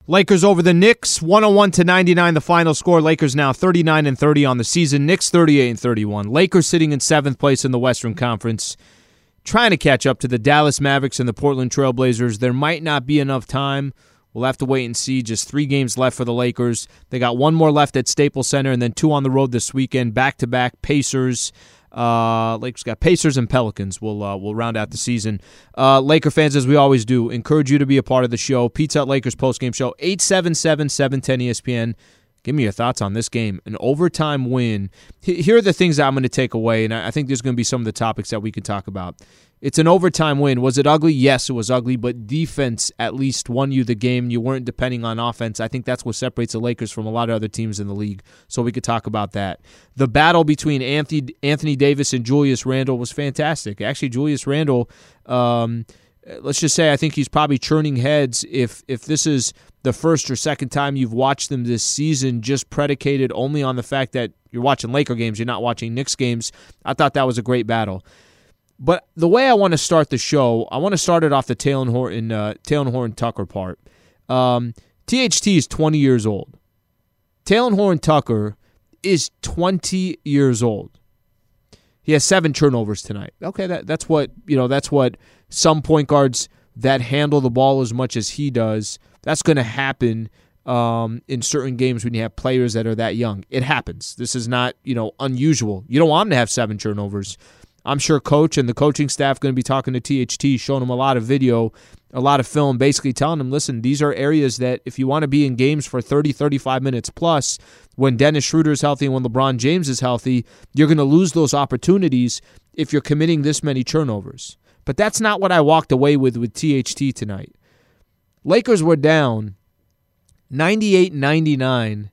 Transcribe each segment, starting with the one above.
Lakers over the Knicks, 101-99 the final score. Lakers now 39-30 on the season. Knicks 38-31. Lakers sitting in 7th place in the Western Conference, trying to catch up to the Dallas Mavericks and the Portland Trail Blazers. There might not be enough time. We'll have to wait and see. Just 3 games left for the Lakers. They got 1 more left at Staples Center and then 2 on the road this weekend. Back-to-back Pacers. Lakers got Pacers and Pelicans. We'll round out the season. Laker fans, as we always do, encourage you to be a part of the show. Pizza Hut Lakers postgame show, 877-710-ESPN. Give me your thoughts on this game. An overtime win. Here are the things that I'm going to take away, and I think there's going to be some of the topics that we can talk about. It's an overtime win. Was it ugly? Yes, it was ugly, but defense at least won you the game. You weren't depending on offense. I think that's what separates the Lakers from a lot of other teams in the league, so we could talk about that. The battle between Anthony Davis and Julius Randle was fantastic. Actually, Julius Randle, let's just say I think he's probably churning heads if this is the first or second time you've watched them this season, just predicated only on the fact that you're watching Laker games, you're not watching Knicks games. I thought that was a great battle. But the way I want to start the show, I want to start it off the Talen Horton-Tucker part. THT is 20 years old. Talen Horton-Tucker is 20 years old. He has 7 turnovers tonight. Okay, that's what some point guards that handle the ball as much as he does. That's going to happen in certain games when you have players that are that young. It happens. This is not unusual. You don't want him to have 7 turnovers. I'm sure Coach and the coaching staff going to be talking to THT, showing him a lot of video, a lot of film, basically telling him, listen, these are areas that if you want to be in games for 30, 35 minutes plus, when Dennis Schroeder is healthy and when LeBron James is healthy, you're going to lose those opportunities if you're committing this many turnovers. But that's not what I walked away with THT tonight. Lakers were down 98-99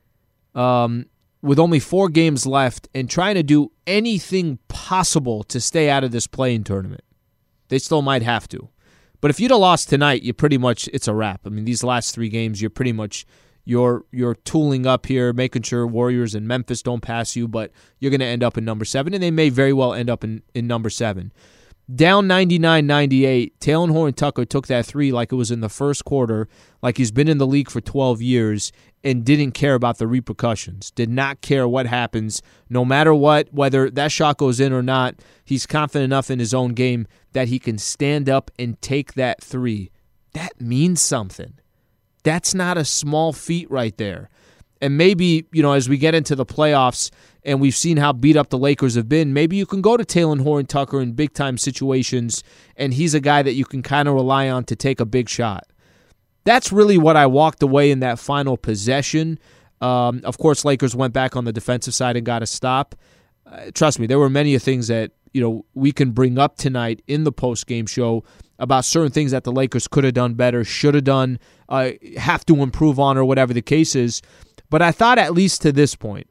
with only 4 games left and trying to do anything possible to stay out of this play-in tournament. They still might have to. But if you'd have lost tonight, it's a wrap. I mean, these last 3 games, you're pretty much you're tooling up here, making sure Warriors and Memphis don't pass you, but you're going to end up in number 7, and they may very well end up in number 7. Down 99-98, Talen Horton-Tucker took that 3 like it was in the first quarter, like he's been in the league for 12 years, and didn't care about the repercussions, did not care what happens. No matter what, whether that shot goes in or not, he's confident enough in his own game that he can stand up and take that 3. That means something. That's not a small feat right there. And maybe, as we get into the playoffs and we've seen how beat up the Lakers have been, maybe you can go to Talen Horton-Tucker in big-time situations, and he's a guy that you can kind of rely on to take a big shot. That's really what I walked away in that final possession. Of course, Lakers went back on the defensive side and got a stop. Trust me, there were many things that we can bring up tonight in the post-game show about certain things that the Lakers could have done better, should have done, have to improve on, or whatever the case is. But I thought at least to this point,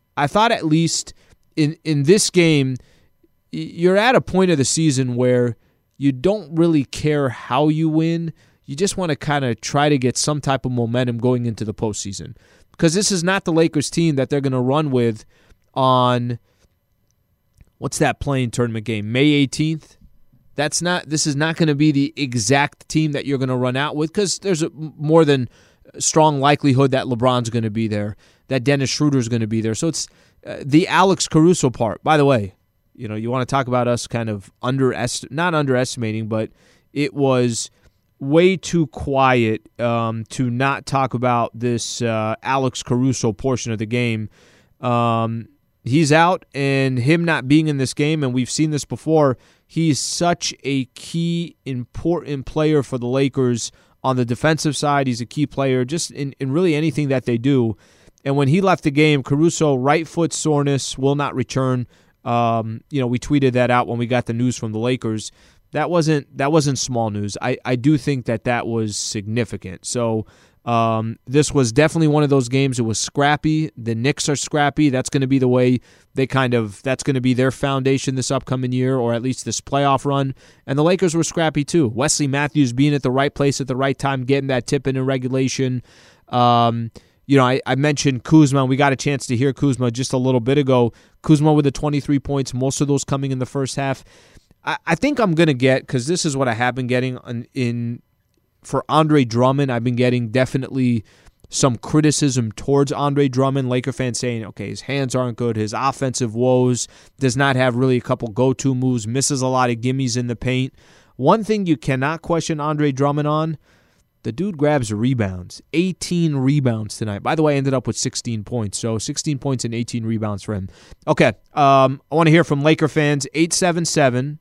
in this game, you're at a point of the season where you don't really care how you win. You just want to kind of try to get some type of momentum going into the postseason. Because this is not the Lakers team that they're going to run with on, what's that play-in tournament game, May 18th? This is not going to be the exact team that you're going to run out with, because there's a more than strong likelihood that LeBron's going to be there, that Dennis Schroeder's going to be there. So it's the Alex Caruso part. By the way, you want to talk about us kind of not underestimating, but it was way too quiet to not talk about this Alex Caruso portion of the game. He's out, and him not being in this game, and we've seen this before, he's such a key, important player for the Lakers on the defensive side. He's a key player just in really anything that they do. And when he left the game, Caruso, right foot soreness, will not return. We tweeted that out when we got the news from the Lakers. That wasn't small news. I do think that was significant. So this was definitely one of those games. It was scrappy. The Knicks are scrappy. That's going to be the way that's going to be their foundation this upcoming year, or at least this playoff run. And the Lakers were scrappy too. Wesley Matthews being at the right place at the right time, getting that tip in regulation. I mentioned Kuzma. We got a chance to hear Kuzma just a little bit ago. Kuzma with the 23 points, most of those coming in the first half. I think I'm going to get, because this is what I have been getting in for Andre Drummond, I've been getting definitely some criticism towards Andre Drummond. Laker fans saying, okay, his hands aren't good, his offensive woes, does not have really a couple go-to moves, misses a lot of gimmies in the paint. One thing you cannot question Andre Drummond on, the dude grabs rebounds. 18 rebounds tonight. By the way, I ended up with 16 points. So 16 points and 18 rebounds for him. Okay, I want to hear from Laker fans. 877-710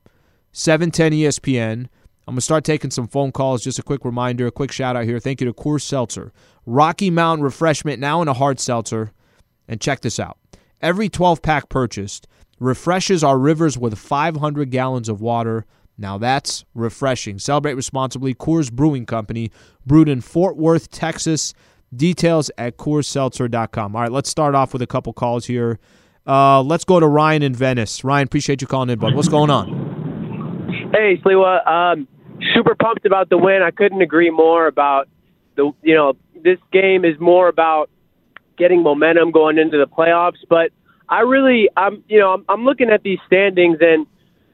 ESPN. I'm going to start taking some phone calls. Just a quick reminder, a quick shout-out here. Thank you to Coors Seltzer. Rocky Mountain Refreshment, now in a hard seltzer. And check this out. Every 12-pack purchased refreshes our rivers with 500 gallons of water. Now that's refreshing. Celebrate responsibly. Coors Brewing Company, brewed in Fort Worth, Texas. Details at CoorsSeltzer.com. All right, let's start off with a couple calls here. Let's go to Ryan in Venice. Ryan, appreciate you calling in, bud. What's going on? Hey, Sliwa. Super pumped about the win. I couldn't agree more about this game is more about getting momentum going into the playoffs. But I'm looking at these standings and,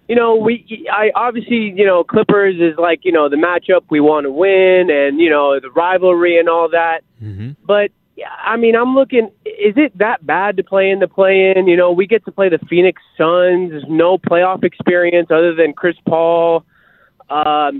I obviously, Clippers is like, the matchup we want to win and, the rivalry and all that. Mm-hmm. But, I'm looking, is it that bad to play in the play-in? We get to play the Phoenix Suns. There's no playoff experience other than Chris Paul. I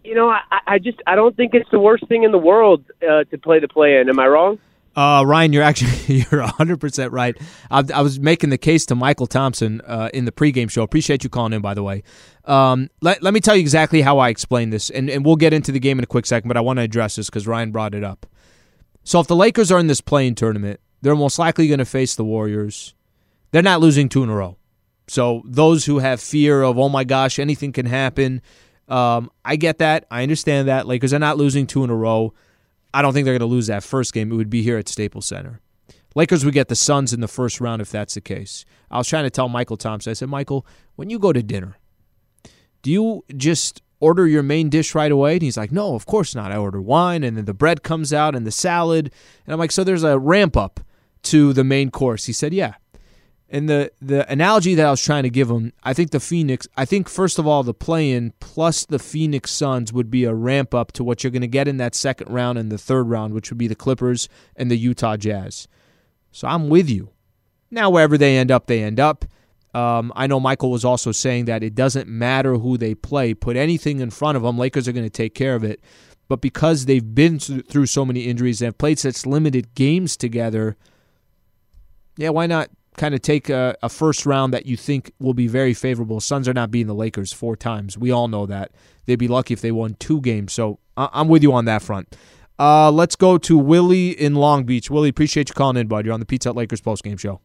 don't think it's the worst thing in the world to play the play-in. Am I wrong? Ryan, you're 100% right. I was making the case to Michael Thompson in the pregame show. Appreciate you calling in, by the way. Let me tell you exactly how I explain this, and we'll get into the game in a quick second, but I want to address this because Ryan brought it up. So if the Lakers are in this play-in tournament, they're most likely going to face the Warriors. They're not losing 2 in a row. So those who have fear of, oh my gosh, anything can happen, I get that. I understand that. Lakers are not losing 2 in a row. I don't think they're going to lose that first game. It would be here at Staples Center. Lakers would get the Suns in the first round if that's the case. I was trying to tell Michael Thompson, I said, Michael, when you go to dinner, do you just order your main dish right away? And he's like, no, of course not. I order wine, and then the bread comes out and the salad. And I'm like, so there's a ramp up to the main course. He said, yeah. And the analogy that I was trying to give him, I think first of all, the play-in plus the Phoenix Suns would be a ramp up to what you're going to get in that second round and the third round, which would be the Clippers and the Utah Jazz. So I'm with you. Now, wherever they end up, they end up. I know Michael was also saying that it doesn't matter who they play. Put anything in front of them, Lakers are going to take care of it. But because they've been through so many injuries and have played such limited games together, yeah, why not kind of take a first round that you think will be very favorable? Suns are not beating the Lakers 4 times. We all know that. They'd be lucky if they won 2 games. So I'm with you on that front. Let's go to Willie in Long Beach. Willie, appreciate you calling in, bud. You're on the Pizza Hut Lakers postgame show.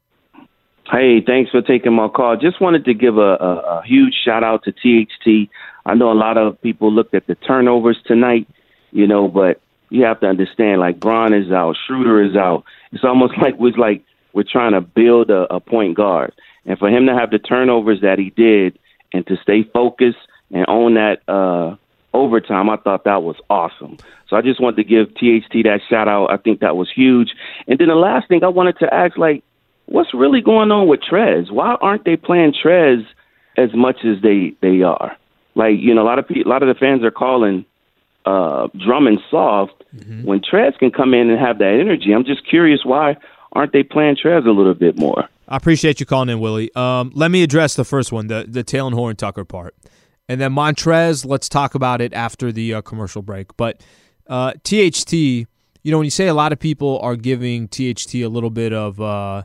Hey, thanks for taking my call. Just wanted to give a huge shout-out to THT. I know a lot of people looked at the turnovers tonight, but you have to understand, like, Bron is out, Schroeder is out. It's almost like we're trying to build a point guard. And for him to have the turnovers that he did and to stay focused and own that overtime, I thought that was awesome. So I just wanted to give THT that shout-out. I think that was huge. And then the last thing I wanted to ask, what's really going on with Trez? Why aren't they playing Trez as much as they are? A lot of the fans are calling Drummond soft when Trez can come in and have that energy. I'm just curious, why aren't they playing Trez a little bit more? I appreciate you calling in, Willie. Let me address the first one, the Talen Horton-Tucker part. And then Montrez, let's talk about it after the commercial break. But THT, when you say a lot of people are giving THT a little bit of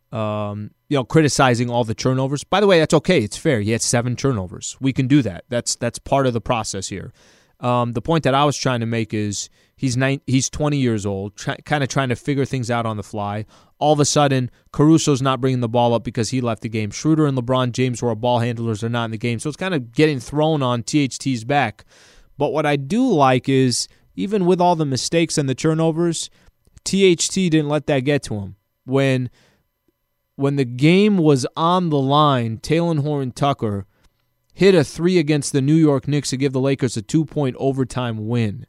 criticizing all the turnovers. By the way, that's okay. It's fair. He had 7 turnovers. We can do that. That's part of the process here. The point that I was trying to make is he's 20 years old, kind of trying to figure things out on the fly. All of a sudden, Caruso's not bringing the ball up because he left the game. Schroeder and LeBron James, who are ball handlers, are not in the game. So it's kind of getting thrown on THT's back. But what I do like is, even with all the mistakes and the turnovers, THT didn't let that get to him. When the game was on the line, Talen Horton-Tucker hit a 3 against the New York Knicks to give the Lakers a 2-point overtime win.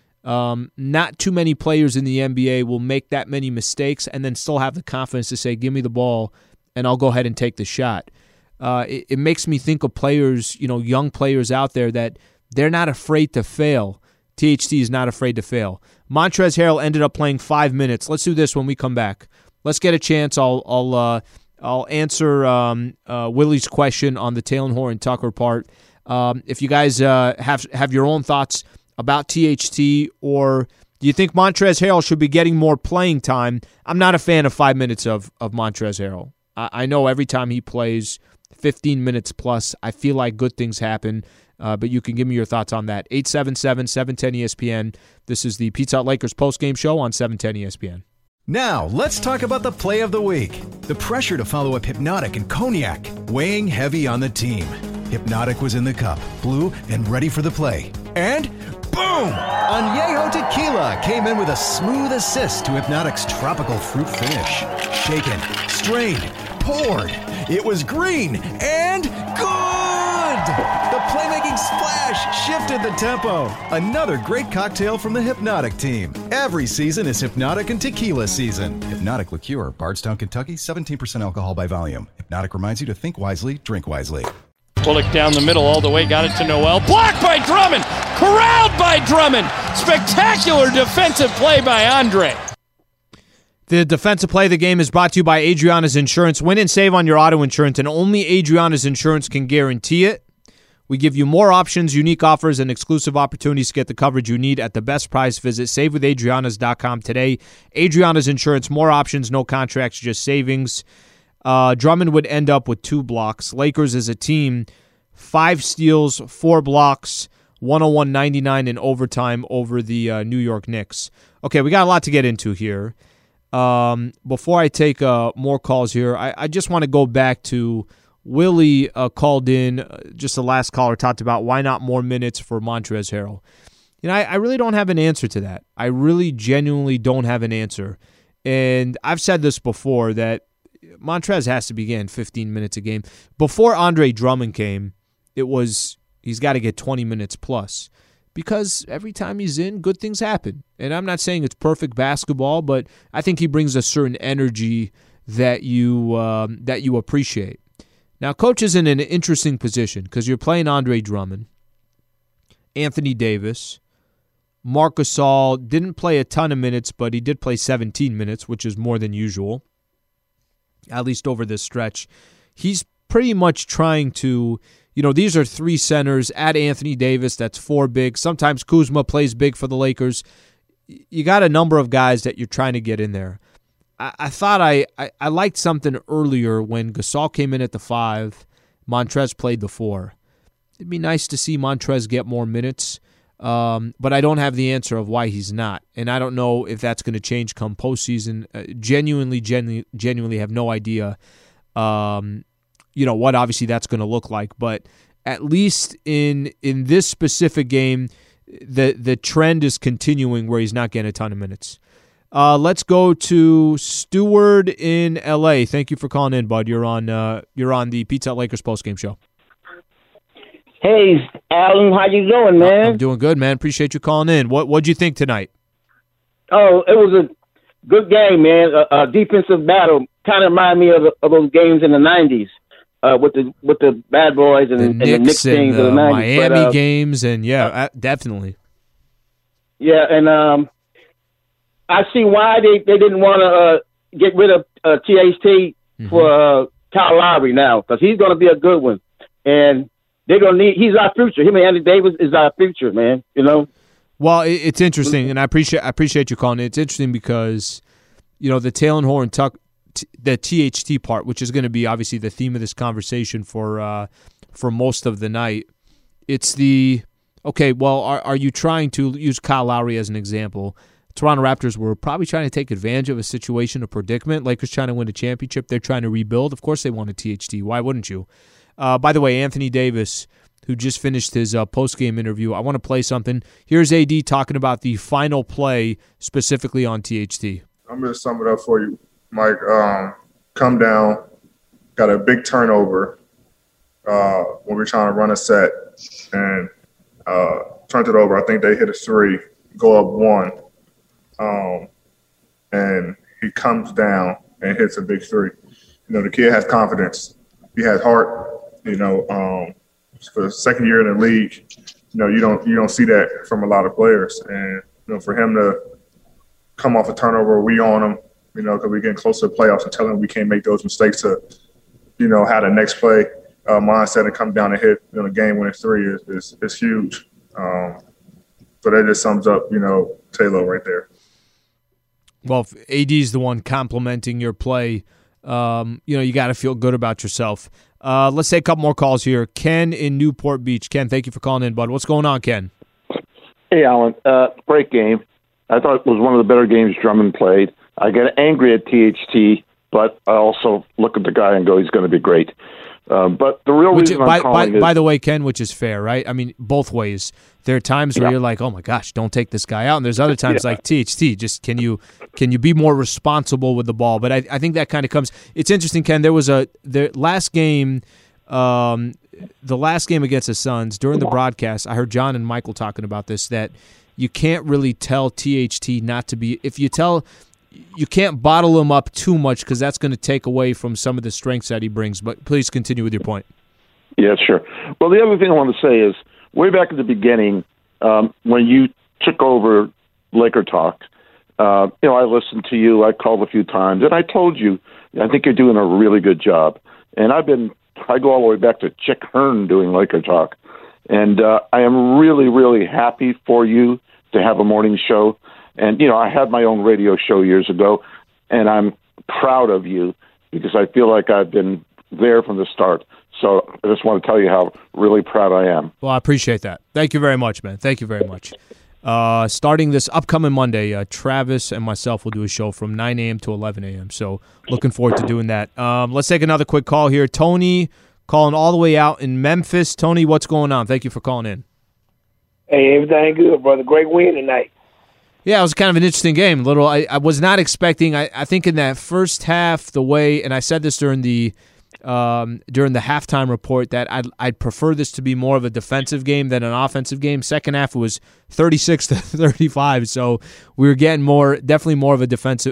Not too many players in the NBA will make that many mistakes and then still have the confidence to say, give me the ball, and I'll go ahead and take the shot. It makes me think of players, young players out there, that they're not afraid to fail. THT is not afraid to fail. Montrezl Harrell ended up playing 5 minutes. Let's do this when we come back. Let's get a chance. I'll answer Willie's question on the Talen Horton-Tucker part. If you guys have your own thoughts about THT, or do you think Montrezl Harrell should be getting more playing time? I'm not a fan of 5 minutes of Montrezl Harrell. I know every time he plays 15 minutes plus, I feel like good things happen. But you can give me your thoughts on that. 877-710-ESPN. This is the Pizza Hut Lakers postgame show on 710 ESPN. Now, let's talk about the play of the week. The pressure to follow up Hypnotic and Cognac, weighing heavy on the team. Hypnotic was in the cup, blue, and ready for the play. And boom! Añejo Tequila came in with a smooth assist to Hypnotic's tropical fruit finish. Shaken, strained, poured. It was green and good! The playmaking splash shifted the tempo. Another great cocktail from the Hypnotic team. Every season is Hypnotic and Tequila season. Hypnotic Liqueur, Bardstown, Kentucky, 17% alcohol by volume. Hypnotic reminds you to think wisely, drink wisely. Bullock down the middle all the way, got it to Noel. Blocked by Drummond! Corralled by Drummond! Spectacular defensive play by Andre. The defensive play of the game is brought to you by Adriana's Insurance. Win and save on your auto insurance, and only Adriana's Insurance can guarantee it. We give you more options, unique offers, and exclusive opportunities to get the coverage you need at the best price. Visit SaveWithAdrianas.com today. Adriana's Insurance, more options, no contracts, just savings. Drummond would end up with 2 blocks. Lakers as a team, 5 steals, 4 blocks, 101-99 in overtime over the New York Knicks. Okay, we got a lot to get into here. Before I take more calls here, I just want to go back to Willie called in, just the last caller talked about why not more minutes for Montrezl Harrell. You know, I really don't have an answer to that. I really genuinely don't have an answer. And I've said this before that Montrez has to be getting 15 minutes a game. Before Andre Drummond came, it was he's got to get 20 minutes plus. Because every time he's in, good things happen. And I'm not saying it's perfect basketball, but I think he brings a certain energy that you appreciate. Now, Coach is in an interesting position because you're playing Andre Drummond, Anthony Davis, Marc Gasol didn't play a ton of minutes, but he did play 17 minutes, which is more than usual, at least over this stretch. He's pretty much trying to, these are 3 centers. Add Anthony Davis, that's 4 big. Sometimes Kuzma plays big for the Lakers. You got a number of guys that you're trying to get in there. I thought I liked something earlier when Gasol came in at the 5, Montrez played the 4. It'd be nice to see Montrez get more minutes, but I don't have the answer of why he's not. And I don't know if that's going to change come postseason. Genuinely have no idea what obviously that's going to look like. But at least in this specific game, the trend is continuing where he's not getting a ton of minutes. Let's go to Stewart in L.A. Thank you for calling in, bud. You're on the Pizza Hut Lakers postgame show. Hey, Alan, how you doing, man? I'm doing good, man. Appreciate you calling in. What'd you think tonight? Oh, it was a good game, man. A defensive battle. Kind of reminded me of those games in the 90s with the Bad Boys and the Knicks games of the 90s. Miami games, and definitely. Yeah, and I see why they didn't want to get rid of THT for Kyle Lowry now, because he's going to be a good one, and they're going to need. He's our future. Him and Anthony Davis is our future, man. Well, it's interesting, and I appreciate you calling it. It's interesting because the Talen Horton-Tucker, the THT part, which is going to be obviously the theme of this conversation for most of the night. It's the okay. Well, are you trying to use Kyle Lowry as an example? Toronto Raptors were probably trying to take advantage of a situation, a predicament. Lakers trying to win a championship. They're trying to rebuild. Of course they want a THT. Why wouldn't you? By the way, Anthony Davis, who just finished his post-game interview, I want to play something. Here's AD talking about the final play specifically on THT. I'm going to sum it up for you, Mike. Come down, got a big turnover when we're trying to run a set, and turned it over. I think they hit a 3, go up 1. And he comes down and hits a big 3. The kid has confidence. He has heart. For the second year in the league, you don't see that from a lot of players. And for him to come off a turnover, we on him, because we're getting close to the playoffs, and telling him we can't make those mistakes to, have the next play mindset and come down and hit a game-winning three is huge. So that just sums up, Taylor right there. Well, if AD's the one complimenting your play, you got to feel good about yourself. Let's take a couple more calls here. Ken in Newport Beach. Ken, thank you for calling in, bud. What's going on, Ken? Hey, Alan. Great game. I thought it was one of the better games Drummond played. I get angry at THT, but I also look at the guy and go, he's going to be great. But the real reason I'm calling is... By the way, Ken, which is fair, right? I mean, both ways. There are times where you're like, oh, my gosh, don't take this guy out. And there's other times like THT, just can you be more responsible with the ball? But I think that kind of comes – it's interesting, Ken. There was the last game against the Suns, during the broadcast, I heard John and Michael talking about this, that you can't really tell THT not to be – if you tell – you can't bottle him up too much because that's going to take away from some of the strengths that he brings. But please continue with your point. Yeah, sure. Well, the other thing I want to say is way back at the beginning when you took over Laker Talk, I listened to you. I called a few times, and I told you I think you're doing a really good job. And I go all the way back to Chick Hearn doing Laker Talk. And I am really, really happy for you to have a morning show. And, I had my own radio show years ago, and I'm proud of you because I feel like I've been there from the start. So I just want to tell you how really proud I am. Well, I appreciate that. Thank you very much, man. Thank you very much. Starting this upcoming Monday, Travis and myself will do a show from 9 a.m. to 11 a.m. So looking forward to doing that. Let's take another quick call here. Tony calling all the way out in Memphis. Tony, what's going on? Thank you for calling in. Hey, everything good, brother. Great win tonight. Yeah, it was kind of an interesting game. I was not expecting. I think in that first half, the way, and I said this during the halftime report, that I'd prefer this to be more of a defensive game than an offensive game. Second half it was 36-35, so we were getting definitely more of a defensive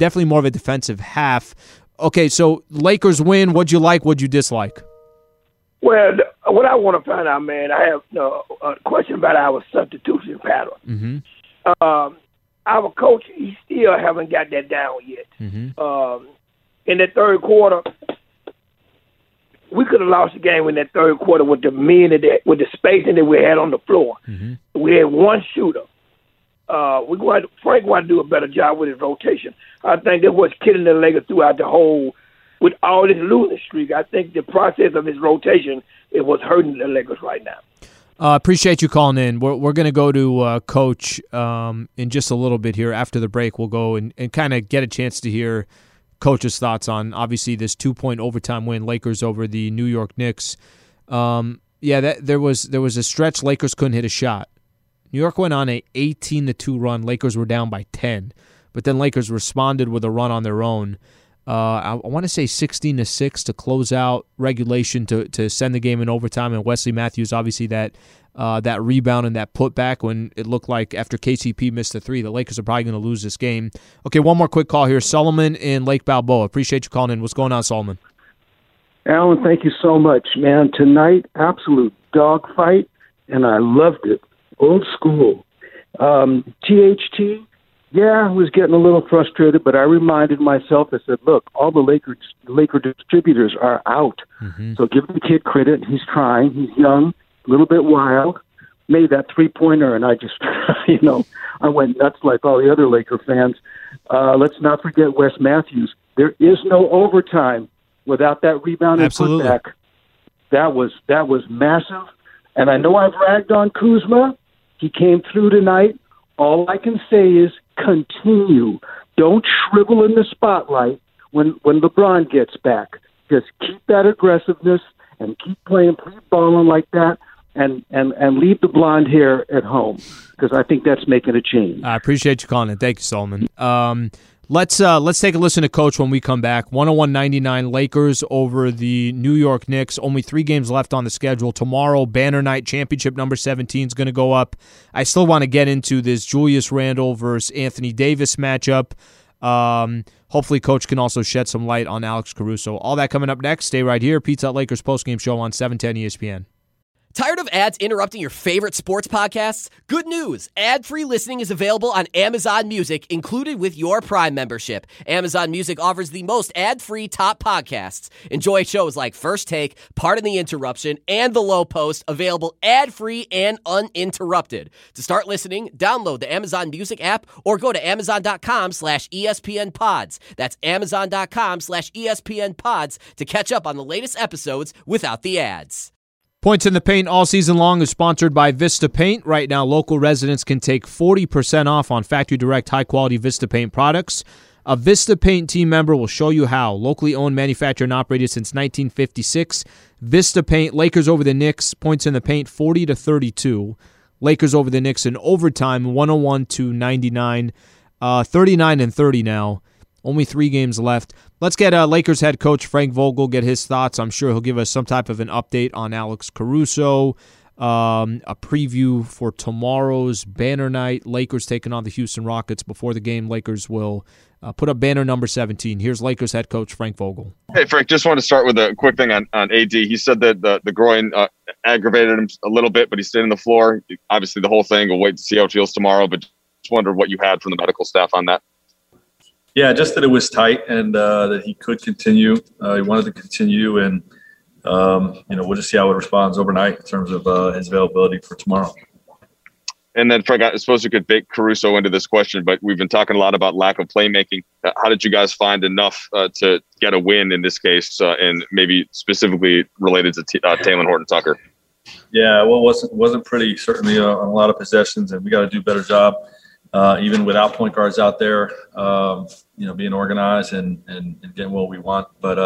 half. Okay, so Lakers win. What'd you like? What'd you dislike? Well, what I want to find out, man, I have a question about our substitution pattern. Mm-hmm. Our coach, he still haven't got that down yet. Mm-hmm. In the third quarter, we could have lost the game in that third quarter with the spacing that we had on the floor. Mm-hmm. We had one shooter. Frank wanted to do a better job with his rotation. I think that was killing the Lakers throughout the whole. With all this losing streak, I think the process of his rotation is what's hurting the Lakers right now. Appreciate you calling in. We're going to go to Coach in just a little bit here. After the break, we'll go and kind of get a chance to hear Coach's thoughts on, obviously, this 2-point overtime win, Lakers over the New York Knicks. There was a stretch Lakers couldn't hit a shot. New York went on a 18-2 run. Lakers were down by 10. But then Lakers responded with a run on their own. I want to say 16-6 to close out regulation to send the game in overtime. And Wesley Matthews, obviously, that rebound and that putback when it looked like after KCP missed the three, the Lakers are probably going to lose this game. Okay, one more quick call here. Solomon in Lake Balboa. Appreciate you calling in. What's going on, Solomon? Alan, thank you so much, man. Tonight, absolute dogfight, and I loved it. Old school. THT. Yeah, I was getting a little frustrated, but I reminded myself, I said, look, all the Laker distributors are out. Mm-hmm. So give the kid credit. He's trying. He's young, a little bit wild. Made that three-pointer, and I just, I went nuts like all the other Laker fans. Let's not forget Wes Matthews. There is no overtime without that rebound and putback. That was massive. And I know I've ragged on Kuzma. He came through tonight. All I can say is continue. Don't shrivel in the spotlight when LeBron gets back. Just keep that aggressiveness and keep balling like that, and leave the blonde hair at home, because I think that's making a change. I appreciate you calling in. Thank you, Solomon. Let's take a listen to Coach when we come back. 101-99 Lakers over the New York Knicks. Only 3 games left on the schedule. Tomorrow, Banner Night Championship number 17 is going to go up. I still want to get into this Julius Randle versus Anthony Davis matchup. Hopefully, Coach can also shed some light on Alex Caruso. All that coming up next. Stay right here. Pizza Hut Lakers postgame show on 710 ESPN. Tired of ads interrupting your favorite sports podcasts? Good news! Ad-free listening is available on Amazon Music, included with your Prime membership. Amazon Music offers the most ad-free top podcasts. Enjoy shows like First Take, Pardon the Interruption, and The Low Post, available ad-free and uninterrupted. To start listening, download the Amazon Music app or go to amazon.com/ESPN Pods. That's amazon.com/ESPN Pods to catch up on the latest episodes without the ads. Points in the Paint all season long is sponsored by Vista Paint. Right now, local residents can take 40% off on factory direct high-quality Vista Paint products. A Vista Paint team member will show you how. Locally owned, manufactured, and operated since 1956. Vista Paint, Lakers over the Knicks. Points in the Paint, 40-32. Lakers over the Knicks in overtime, 101-99. 39-30 now. Only 3 games left. Let's get Lakers head coach Frank Vogel, get his thoughts. I'm sure he'll give us some type of an update on Alex Caruso, a preview for tomorrow's banner night. Lakers taking on the Houston Rockets. Before the game, Lakers will put up banner number 17. Here's Lakers head coach Frank Vogel. Hey, Frank, just want to start with a quick thing on AD. He said that the groin aggravated him a little bit, but he stayed on the floor. Obviously, the whole thing, we'll wait to see how it feels tomorrow, but just wondered what you had from the medical staff on that. Yeah, just that it was tight and that he could continue. He wanted to continue, and we'll just see how it responds overnight in terms of his availability for tomorrow. And then, Frank, I suppose we could bake Caruso into this question, but we've been talking a lot about lack of playmaking. How did you guys find enough to get a win in this case, and maybe specifically related to Talen Horton-Tucker? Yeah, well, it wasn't pretty, certainly on a lot of possessions, and we got to do a better job, even without point guards out there, being organized and getting what we want. But,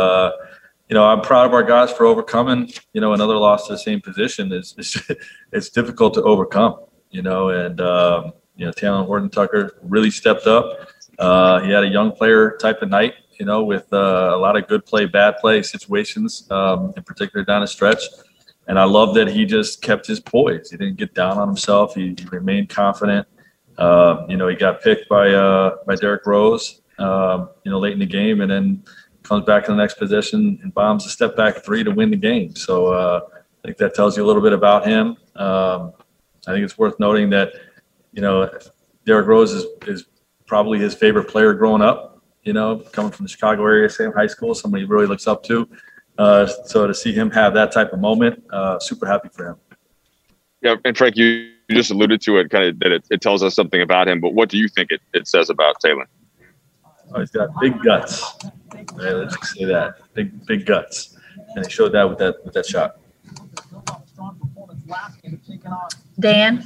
I'm proud of our guys for overcoming, another loss to the same position. It's difficult to overcome, and Talen Horton-Tucker really stepped up. He had a young player type of night, with a lot of good play, bad play situations, in particular down the stretch. And I love that he just kept his poise. He didn't get down on himself. He remained confident. He got picked by Derrick Rose, late in the game, and then comes back in the next possession and bombs a step back 3 to win the game. So I think that tells you a little bit about him. I think it's worth noting that, Derrick Rose is probably his favorite player growing up, coming from the Chicago area, same high school, somebody he really looks up to. So to see him have that type of moment, super happy for him. Yeah, and Frank, you just alluded to it, kind of that it tells us something about him, but what do you think it says about Talen? Oh, he's got big guts. Right, let's just say that. Big guts. And he showed that with that shot. Dan?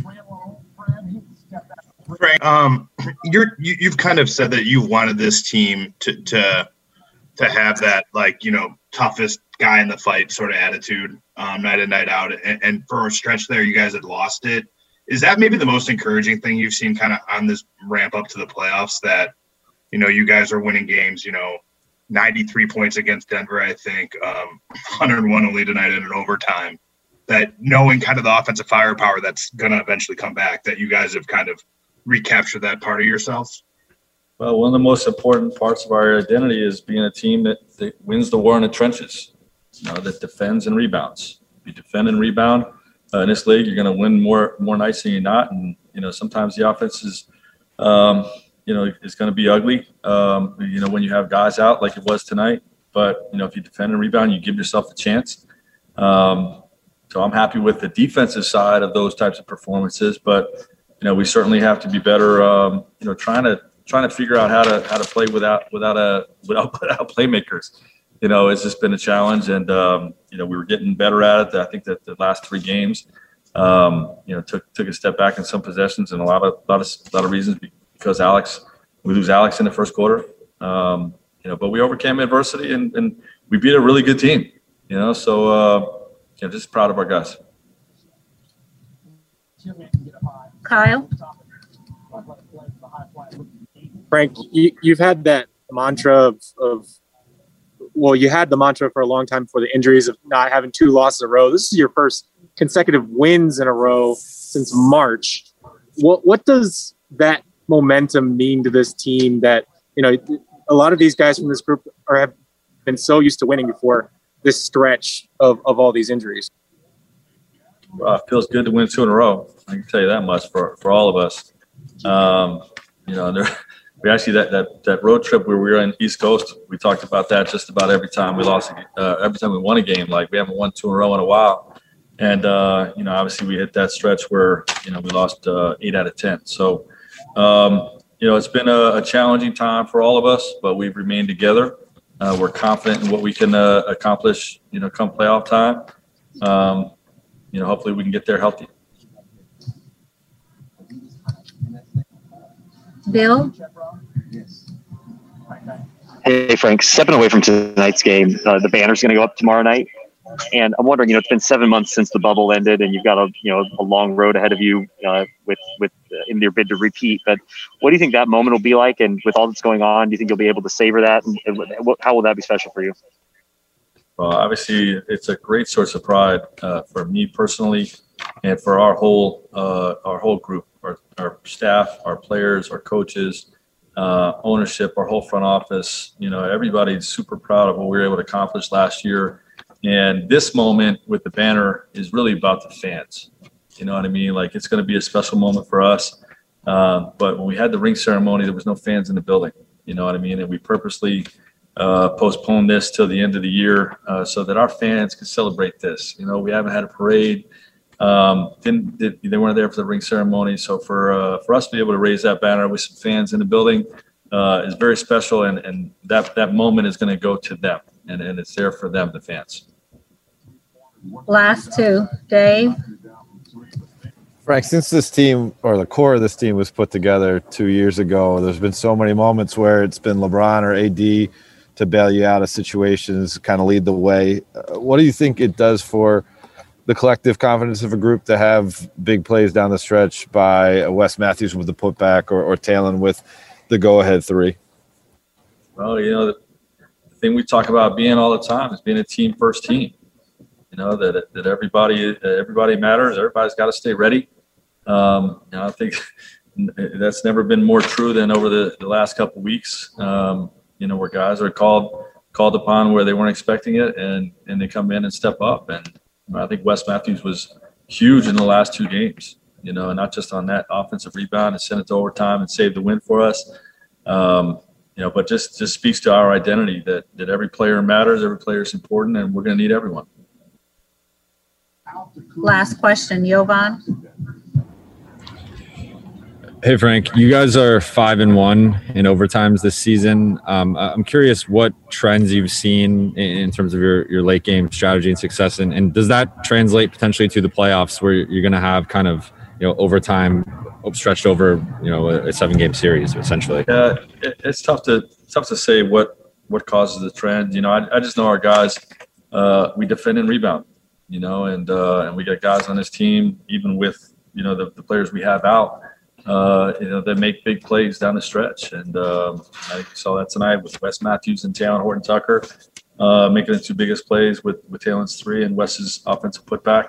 Frank, you've kind of said that you wanted this team to have that, toughest guy in the fight sort of attitude night in, night out. And for a stretch there, you guys had lost it. Is that maybe the most encouraging thing you've seen kind of on this ramp up to the playoffs, that, you guys are winning games, 93 points against Denver, I think, 101 only tonight in an overtime, that knowing kind of the offensive firepower that's going to eventually come back, that you guys have kind of recaptured that part of yourselves? Well, one of the most important parts of our identity is being a team that wins the war in the trenches, that defends and rebounds. If you defend and rebound in this league, you're going to win more nights than you're not. And, sometimes the offense is, is going to be ugly, when you have guys out like it was tonight. But, if you defend and rebound, you give yourself a chance. So I'm happy with the defensive side of those types of performances. But, we certainly have to be better, trying to figure out how to play without playmakers. It's just been a challenge, and we were getting better at it. I think that the last 3 games, took a step back in some possessions, and a lot of reasons because we lose Alex in the first quarter. But we overcame adversity and we beat a really good team. So just proud of our guys. Kyle? Frank, you've had that mantra you had the mantra for a long time before the injuries of not having 2 losses in a row. This is your first consecutive wins in a row since March. What does that momentum mean to this team that, a lot of these guys from this group have been so used to winning before this stretch of all these injuries? feels good to win 2 in a row. I can tell you that much for all of us. We actually that road trip where we were in East Coast, we talked about that just about every time we lost, every time we won a game. Like we haven't won 2 in a row in a while, and obviously we hit that stretch where we lost 8 out of 10. So it's been a challenging time for all of us, but we've remained together. We're confident in what we can accomplish. Come playoff time. Hopefully we can get there healthy. Bill? Hey, Frank, stepping away from tonight's game, the banner's going to go up tomorrow night. And I'm wondering, it's been 7 months since the bubble ended and you've got a long road ahead of you with in your bid to repeat. But what do you think that moment will be like? And with all that's going on, do you think you'll be able to savor that? And how will that be special for you? Well, obviously, it's a great source of pride for me personally and for our whole group, our staff, our players, our coaches, ownership, our whole front office. Everybody's super proud of what we were able to accomplish last year. And this moment with the banner is really about the fans. You know what I mean? Like, it's going to be a special moment for us. But when we had the ring ceremony, there was no fans in the building. You know what I mean? And we purposely postponed this till the end of the year so that our fans could celebrate this. We haven't had a parade. They weren't there for the ring ceremony. So for us to be able to raise that banner with some fans in the building is very special. And that moment is going to go to them. And it's there for them, the fans. Last 2. Dave? Frank, since this team or the core of this team was put together 2 years ago, there's been so many moments where it's been LeBron or AD to bail you out of situations, kind of lead the way. What do you think it does for the collective confidence of a group to have big plays down the stretch by Wes Matthews with the putback or Talen with the go-ahead 3? Well, the thing we talk about being all the time is being a team first team. That everybody matters. Everybody's got to stay ready. I think that's never been more true than over the last couple of weeks. Where guys are called upon where they weren't expecting it, and they come in and step up. And I think Wes Matthews was huge in the last 2 games. And not just on that offensive rebound and send it to overtime and save the win for us. But just speaks to our identity that every player matters, every player is important, and we're going to need everyone. Last question, Jovan. Hey, Frank, you guys are 5-1 in overtimes this season. I'm curious what trends you've seen in terms of your late game strategy and success. And does that translate potentially to the playoffs where you're going to have kind of, overtime stretched over, a 7-game series essentially? Yeah, it's tough to say what causes the trend. I just know our guys, we defend and rebound, and we got guys on this team, even with, the players we have out, they make big plays down the stretch. And I saw that tonight with Wes Matthews and Talen Horton-Tucker making the 2 biggest plays with Talen's 3 and Wes's offensive putback.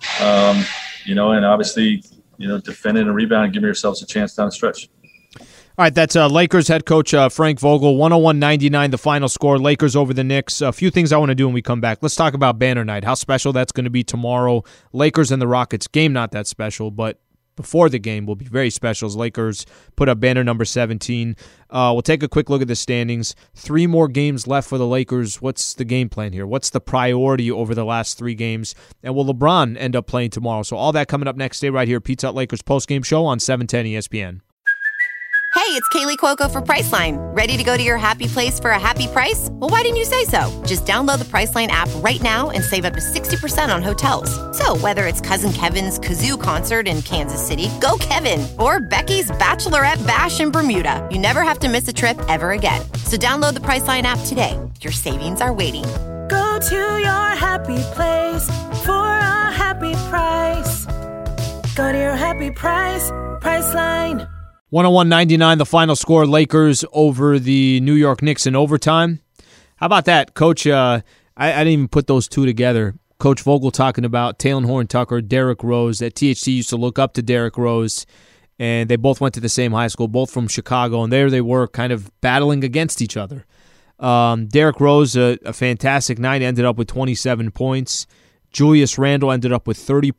And obviously, defending and rebounding, giving yourselves a chance down the stretch. All right, that's Lakers head coach Frank Vogel. 101-99 the final score. Lakers over the Knicks. A few things I want to do when we come back. Let's talk about Banner Night, how special that's going to be tomorrow. Lakers and the Rockets game, not that special, but before the game will be very special as Lakers put up banner number 17. We'll take a quick look at the standings. 3 more games left for the Lakers. What's the game plan here? What's the priority over the last 3 games? And will LeBron end up playing tomorrow? So all that coming up next. Stay right here. Pizza Hut Lakers postgame show on 710 ESPN. Hey, it's Kaylee Cuoco for Priceline. Ready to go to your happy place for a happy price? Well, why didn't you say so? Just download the Priceline app right now and save up to 60% on hotels. So whether it's Cousin Kevin's Kazoo Concert in Kansas City, go Kevin, or Becky's Bachelorette Bash in Bermuda, you never have to miss a trip ever again. So download the Priceline app today. Your savings are waiting. Go to your happy place for a happy price. Go to your happy price, Priceline. 101-99 the final score. Lakers over the New York Knicks in overtime. How about that, Coach? I didn't even put those 2 together. Coach Vogel talking about Talen Horton-Tucker, Derrick Rose. At THT used to look up to Derrick Rose, and they both went to the same high school, both from Chicago, and there they were kind of battling against each other. Derrick Rose, a fantastic night, ended up with 27 points. Julius Randle ended up with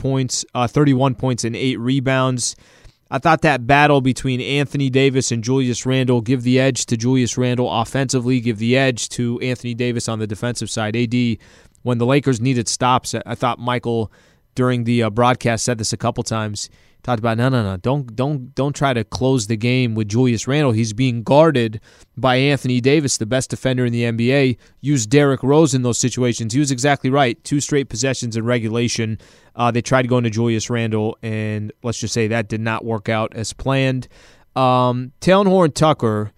31 points and 8 rebounds. I thought that battle between Anthony Davis and Julius Randle, give the edge to Julius Randle offensively, give the edge to Anthony Davis on the defensive side. AD, when the Lakers needed stops, I thought Michael during the broadcast said this a couple times. Talked about no, don't try to close the game with Julius Randle. He's being guarded by Anthony Davis, the best defender in the NBA. Use Derrick Rose in those situations. He was exactly right. 2 straight possessions in regulation. They tried going to Julius Randle, and let's just say that did not work out as planned. Talen Horton-Tucker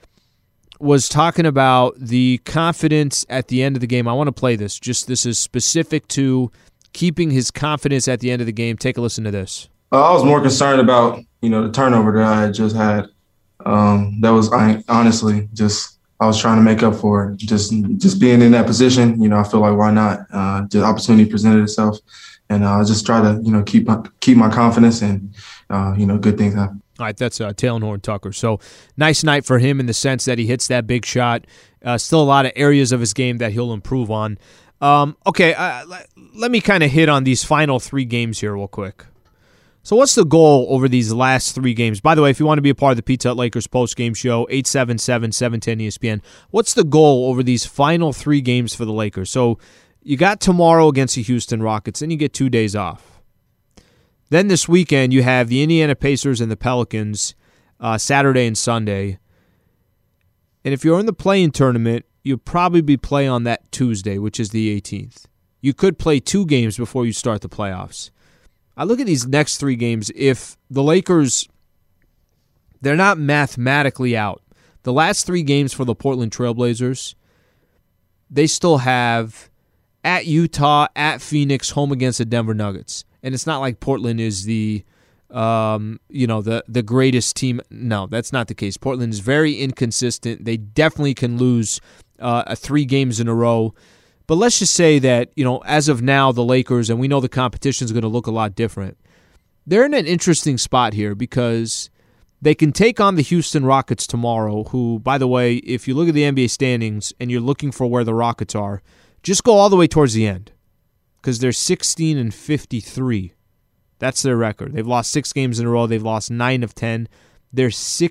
was talking about the confidence at the end of the game. I want to play this. This is specific to keeping his confidence at the end of the game. Take a listen to this. I was more concerned about, the turnover that I had just had. That was honestly just I was trying to make up for it. Just being in that position, I feel like why not? The opportunity presented itself, and I just try to, keep my confidence, and good things happen. All right, that's Talen Horton-Tucker. So nice night for him in the sense that he hits that big shot. Still a lot of areas of his game that he'll improve on. Okay, let me kind of hit on these final 3 games here real quick. So what's the goal over these last 3 games? By the way, if you want to be a part of the Pizza Hut Lakers post-game show, 877-710-ESPN. What's the goal over these final 3 games for the Lakers? So you got tomorrow against the Houston Rockets, then you get 2 days off. Then this weekend you have the Indiana Pacers and the Pelicans Saturday and Sunday. And if you're in the play-in tournament, you'll probably be playing on that Tuesday, which is the 18th. You could play 2 games before you start the playoffs. I look at these next 3 games. If the Lakers, they're not mathematically out. The last 3 games for the Portland Trailblazers, they still have at Utah, at Phoenix, home against the Denver Nuggets. And it's not like Portland is the greatest team. No, that's not the case. Portland is very inconsistent. They definitely can lose 3 games in a row. But let's just say that, as of now, the Lakers, and we know the competition is going to look a lot different, they're in an interesting spot here because they can take on the Houston Rockets tomorrow, who, by the way, if you look at the NBA standings and you're looking for where the Rockets are, just go all the way towards the end because they're 16-53. That's their record. They've lost 6 games in a row. They've lost 9 of 10. They're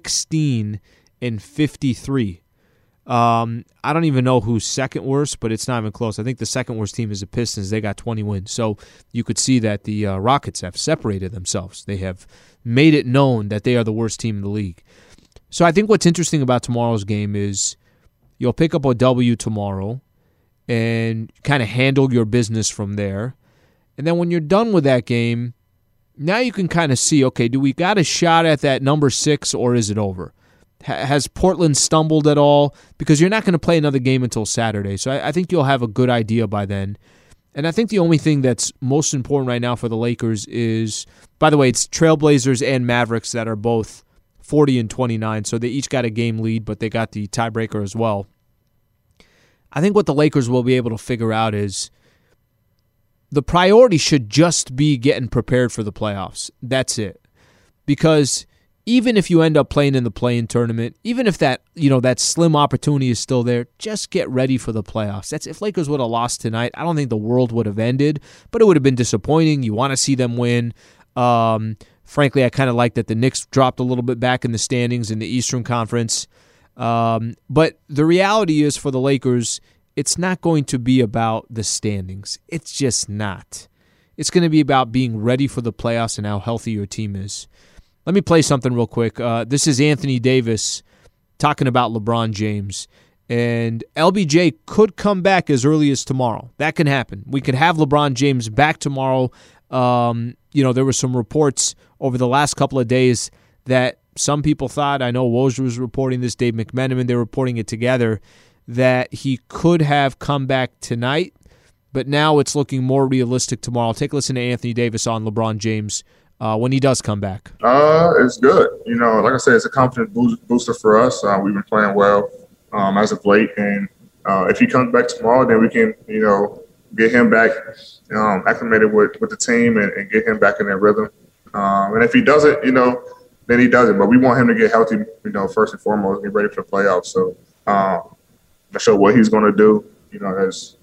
16-53. I don't even know who's second worst, but it's not even close. I think the second worst team is the Pistons. They got 20 wins. So you could see that the Rockets have separated themselves. They have made it known that they are the worst team in the league. So I think what's interesting about tomorrow's game is you'll pick up a W tomorrow and kind of handle your business from there. And then when you're done with that game, now you can kind of see, okay, do we got a shot at that number 6 or is it over? Has Portland stumbled at all? Because you're not going to play another game until Saturday. So I think you'll have a good idea by then. And I think the only thing that's most important right now for the Lakers is, by the way, it's Trailblazers and Mavericks that are both 40-29. So they each got a game lead, but they got the tiebreaker as well. I think what the Lakers will be able to figure out is the priority should just be getting prepared for the playoffs. That's it. Because even if you end up playing in the play-in tournament, even if that slim opportunity is still there, just get ready for the playoffs. That's if Lakers would have lost tonight, I don't think the world would have ended, but it would have been disappointing. You want to see them win. Frankly, I kind of like that the Knicks dropped a little bit back in the standings in the Eastern Conference. But the reality is for the Lakers, it's not going to be about the standings. It's just not. It's going to be about being ready for the playoffs and how healthy your team is. Let me play something real quick. This is Anthony Davis talking about LeBron James. And LBJ could come back as early as tomorrow. That can happen. We could have LeBron James back tomorrow. There were some reports over the last couple of days that some people thought, I know Woj was reporting this, Dave McMenamin, they were reporting it together, that he could have come back tonight. But now it's looking more realistic tomorrow. Take a listen to Anthony Davis on LeBron James when he does come back. It's good. Like I said, it's a confidence booster for us. We've been playing well as of late, and if he comes back tomorrow, then we can, get him back acclimated with the team and get him back in that rhythm. And if he doesn't, then he doesn't. But we want him to get healthy, first and foremost, get ready for the playoffs. So not sure what he's going to do,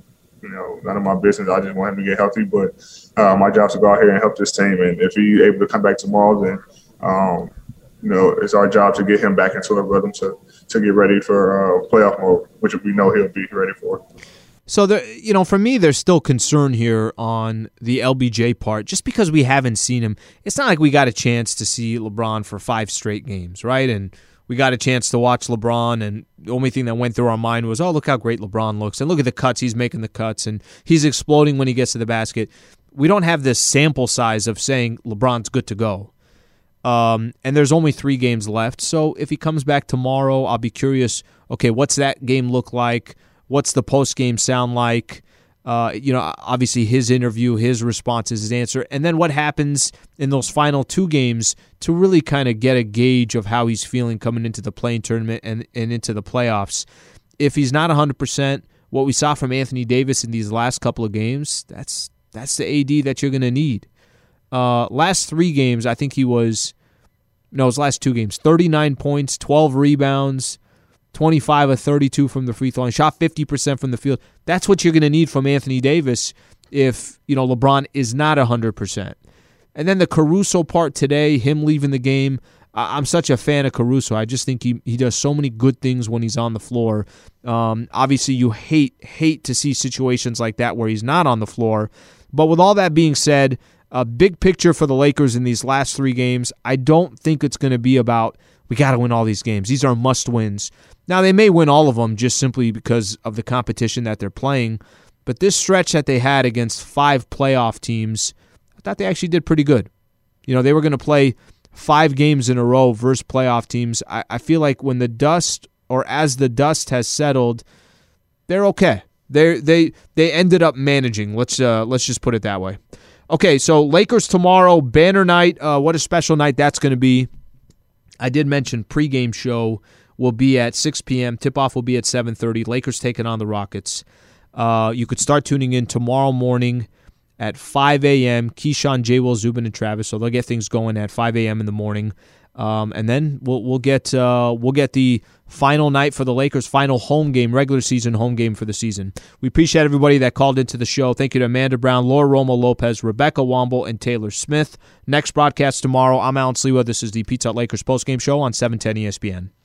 none of my business. I just want him to get healthy. But my job is to go out here and help this team. And if he's able to come back tomorrow, then it's our job to get him back into a rhythm to get ready for playoff mode, which we know he'll be ready for. So, for me, there's still concern here on the LBJ part, just because we haven't seen him. It's not like we got a chance to see LeBron for 5 straight games, right? And we got a chance to watch LeBron, and the only thing that went through our mind was, oh, look how great LeBron looks, and look at the cuts. He's making the cuts, and he's exploding when he gets to the basket. We don't have this sample size of saying LeBron's good to go. And there's only 3 games left, so if he comes back tomorrow, I'll be curious, okay, what's that game look like? What's the post-game sound like? Obviously his interview, his responses, his answer, and then what happens in those final 2 games to really kind of get a gauge of how he's feeling coming into the play-in tournament and into the playoffs. If he's not 100%, what we saw from Anthony Davis in these last couple of games, that's the AD that you're going to need. Last 3 games, I think his last 2 games, 39 points, 12 rebounds, 25 of 32 from the free throw line, shot 50% from the field. That's what you're going to need from Anthony Davis if, LeBron is not 100%. And then the Caruso part today, him leaving the game, I'm such a fan of Caruso. I just think he does so many good things when he's on the floor. Obviously, you hate to see situations like that where he's not on the floor. But with all that being said, a big picture for the Lakers in these last 3 games, I don't think it's going to be about, we got to win all these games. These are must-wins. Now, they may win all of them just simply because of the competition that they're playing, but this stretch that they had against 5 playoff teams, I thought they actually did pretty good. They were going to play 5 games in a row versus playoff teams. I feel like when the dust, or as the dust has settled, they're okay. They ended up managing. Let's just put it that way. Okay, so Lakers tomorrow, banner night. What a special night that's going to be. I did mention pregame show will be at 6 p.m. Tip-off will be at 7:30. Lakers taking on the Rockets. You could start tuning in tomorrow morning at 5 a.m. Keyshawn, J. Will, Zubin, and Travis. So they'll get things going at 5 a.m. in the morning. And then we'll get the final night for the Lakers, final home game, regular season home game for the season. We appreciate everybody that called into the show. Thank you to Amanda Brown, Laura Romo Lopez, Rebecca Womble, and Taylor Smith. Next broadcast tomorrow. I'm Alan Slewa. This is the Pizza Hut Lakers postgame show on 710 ESPN.